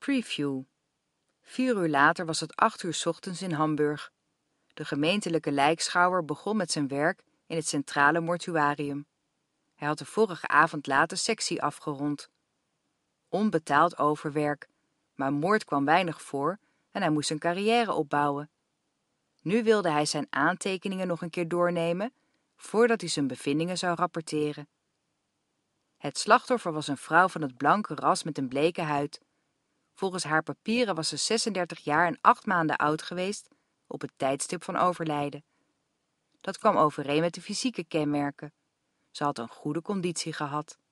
Preview. 4 uur later was het 8 uur 's ochtends in Hamburg. De gemeentelijke lijkschouwer begon met zijn werk in het centrale mortuarium. Hij had de vorige avond laat de sectie afgerond. Onbetaald overwerk, maar moord kwam weinig voor en hij moest een carrière opbouwen. Nu wilde hij zijn aantekeningen nog een keer doornemen voordat hij zijn bevindingen zou rapporteren. Het slachtoffer was een vrouw van het blanke ras met een bleke huid. Volgens haar papieren was ze 36 jaar en 8 maanden oud geweest op het tijdstip van overlijden. Dat kwam overeen met de fysieke kenmerken. Ze had een goede conditie gehad.